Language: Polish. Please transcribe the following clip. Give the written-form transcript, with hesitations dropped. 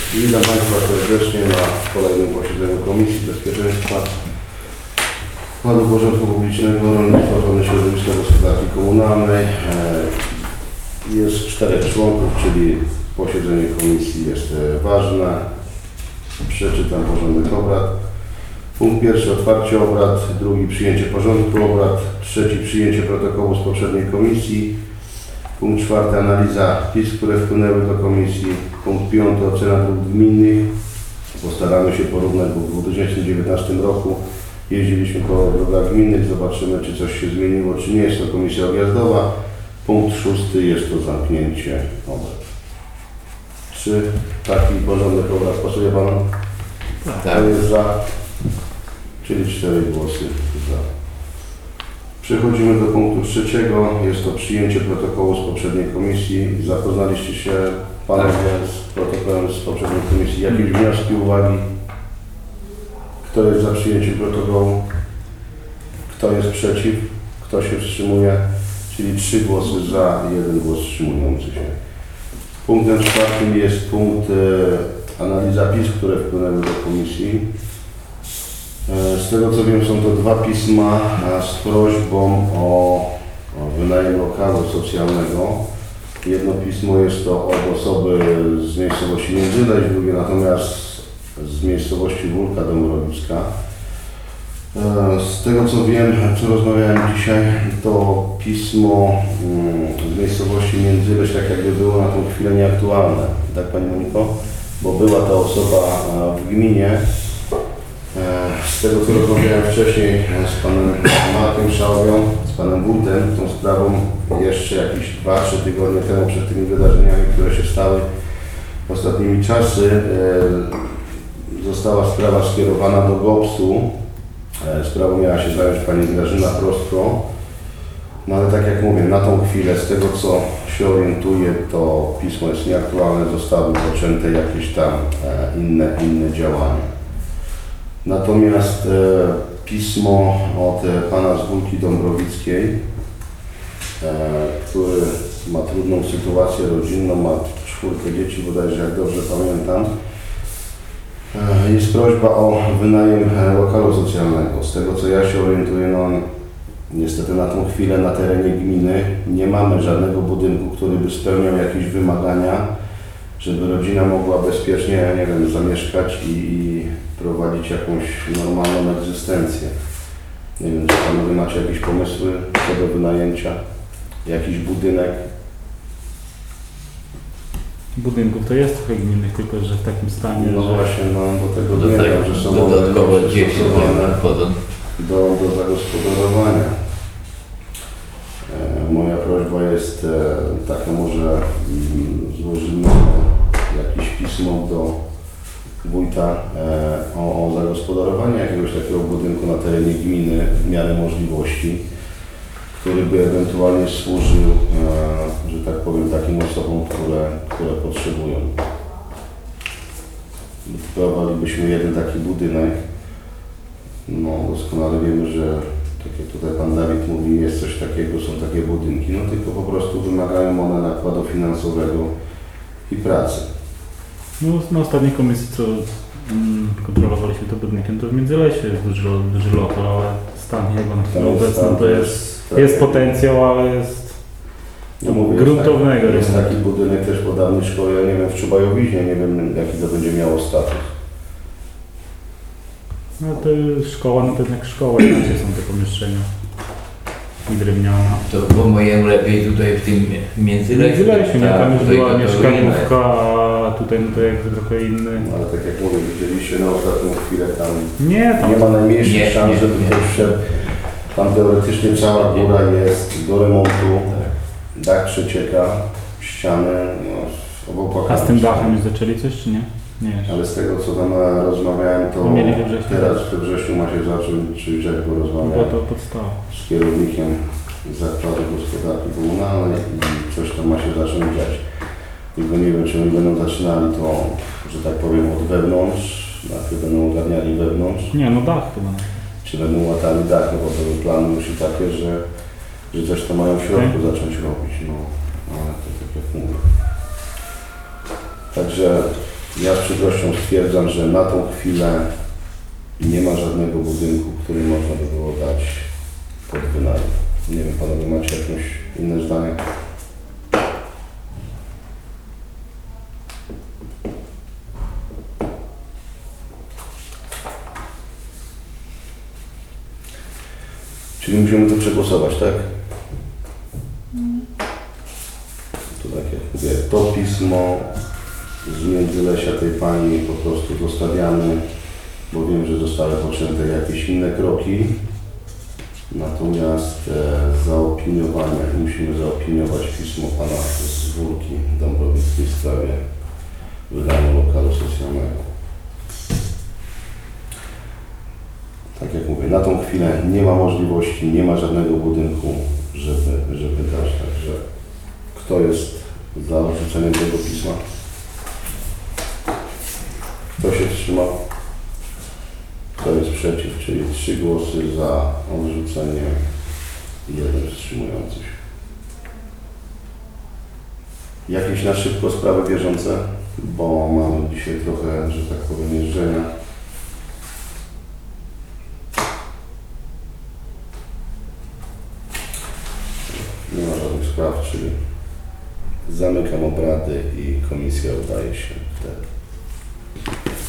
Witam Państwa serdecznie na kolejnym posiedzeniu Komisji Bezpieczeństwa, Ładu Porządku Publicznego, Rolnictwa, Ochrony Środowiska, Gospodarki Komunalnej. Jest 4 członków, czyli posiedzenie komisji jest ważne. Przeczytam porządek obrad. Punkt pierwszy: otwarcie obrad. Drugi: przyjęcie porządku obrad. Trzeci: przyjęcie protokołu z poprzedniej komisji. Punkt czwarty: analiza pism, które wpłynęły do komisji. Punkt piąty: ocena dróg gminnych. Postaramy się porównać, bo w 2019 roku jeździliśmy po drogach gminnych. Zobaczymy, czy coś się zmieniło, czy nie. Jest to komisja objazdowa. Punkt szósty: jest to zamknięcie obrad. Czy taki porządek obrad pasuje Panu? Tak. To jest za, czyli 4 głosy za. Przechodzimy do punktu trzeciego. Jest to przyjęcie protokołu z poprzedniej komisji. Zapoznaliście się Panowie z protokołem z poprzedniej komisji. Jakieś wnioski, uwagi? Kto jest za przyjęciem protokołu? Kto jest przeciw? Kto się wstrzymuje? Czyli 3 głosy za i 1 głos wstrzymujący się. Punktem czwartym jest punkt analiza pism, które wpłynęły do komisji. Z tego co wiem, są to 2 pisma z prośbą o wynajem lokalu socjalnego. Jedno pismo jest to od osoby z miejscowości Międzyleś, drugie natomiast z miejscowości Wólka Dąbrowicka. Z tego co wiem, co rozmawiałem dzisiaj, to pismo z miejscowości Międzyleś tak jakby było na tą chwilę nieaktualne. Tak Pani Moniko? Bo była ta osoba w gminie. Z tego co rozmawiałem wcześniej z Panem Markiem Szałwią, z Panem Wójtem, tą sprawą jeszcze jakieś 2-3 tygodnie temu przed tymi wydarzeniami, które się stały ostatnimi czasy, została sprawa skierowana do GOPS-u. Sprawą miała się zająć Pani Grażyna Prostko. No ale tak jak mówię, na tą chwilę, z tego co się orientuję, to pismo jest nieaktualne, zostały poczęte jakieś tam inne działania. Natomiast pismo od Pana z Wólki Dąbrowickiej, który ma trudną sytuację rodzinną, ma 4 dzieci bodajże, jak dobrze pamiętam. Jest prośba o wynajem lokalu socjalnego. Z tego co ja się orientuję, no niestety na tą chwilę na terenie gminy nie mamy żadnego budynku, który by spełniał jakieś wymagania, żeby rodzina mogła bezpiecznie, nie wiem, zamieszkać i prowadzić jakąś normalną egzystencję. Nie wiem, czy Panowie macie jakieś pomysły co do wynajęcia? Jakiś budynek? Budynków to jest trochę gminnych, tylko że w takim stanie, No że właśnie, no do tego zmierzam, że są dodatkowo one 10 przystosowane do zagospodarowania. Moja prośba jest taka, może złożymy jakieś pismo do wójta o zagospodarowanie jakiegoś takiego budynku na terenie gminy w miarę możliwości, który by ewentualnie służył, że tak powiem, takim osobom, które potrzebują. Wprowadzilibyśmy jeden taki budynek. No doskonale wiemy, że tak jak tutaj Pan Dawid mówi, jest coś takiego, są takie budynki, no tylko po prostu wymagają one nakładu finansowego i pracy. no, na ostatniej komisji, co kontrolowaliśmy to budynkiem, to w Międzylesie jest duży lokal, ale stan jego na chwilę obecną to jest potencjał, ale jest No mówię, gruntownego. Jest taki budynek też po dawnej szkole, ja nie wiem, w Czubajowiźnie, nie wiem jaki to będzie miało status. No to szkoła, no to jednak szkoła, inaczej są te pomieszczenia. I drewniana. To po mojemu lepiej tutaj w tym Międzylesie. Międzylesie, nie? Tam już tutaj była to mieszkaniówka, a tutaj no to jakby trochę inny. No, ale tak jak mówię, widzieliście na ostatnią chwilę, tam Nie, nie ma najmniejszych Nie, szans, nie, żeby nie. ktoś wszedł. Tam teoretycznie cała góra jest do remontu, dach przecieka, ściany, no, A z tym dachem już zaczęli coś, czy nie? Nie. Ale z tego co tam rozmawiałem, to Mieli we wrześniu. teraz we wrześniu ma się zacząć, czyli jak Była rozmawiałem to podstawa. z kierownikiem Zakładu Gospodarki Komunalnej i coś tam ma się zacząć dziać. Tylko nie wiem, czy oni będą zaczynali to, że tak powiem, od wewnątrz, najpierw będą ogarniali wewnątrz, Nie, no dach chyba. czy będą łatali dach, no bo to plany już i takie, że coś to mają w środku zacząć robić, no ale to tak jak mówię. Także Ja z przykrością stwierdzam, że na tą chwilę nie ma żadnego budynku, który można by było dać pod wynajem. Nie wiem, panowie macie jakieś inne zdanie? Czyli musimy to przegłosować, tak? To tak jak mówię, to pismo z Międzylesia tej pani po prostu zostawiamy, bo wiem, że zostały poczęte jakieś inne kroki. Natomiast musimy zaopiniować pismo pana z Wólki Dąbrowickiej w sprawie wydania lokalu socjalnego. Tak jak mówię, na tą chwilę nie ma możliwości, nie ma żadnego budynku, żeby dać. Także kto jest za odrzuceniem tego pisma? Kto się wstrzymał? Kto jest przeciw? Czyli 3 głosy za odrzuceniem i 1 wstrzymujący się. Jakieś na szybko sprawy bieżące? Bo mamy dzisiaj trochę, że tak powiem, jeżdżenia. Nie ma żadnych spraw, czyli zamykam obrady i komisja udaje się wtedy.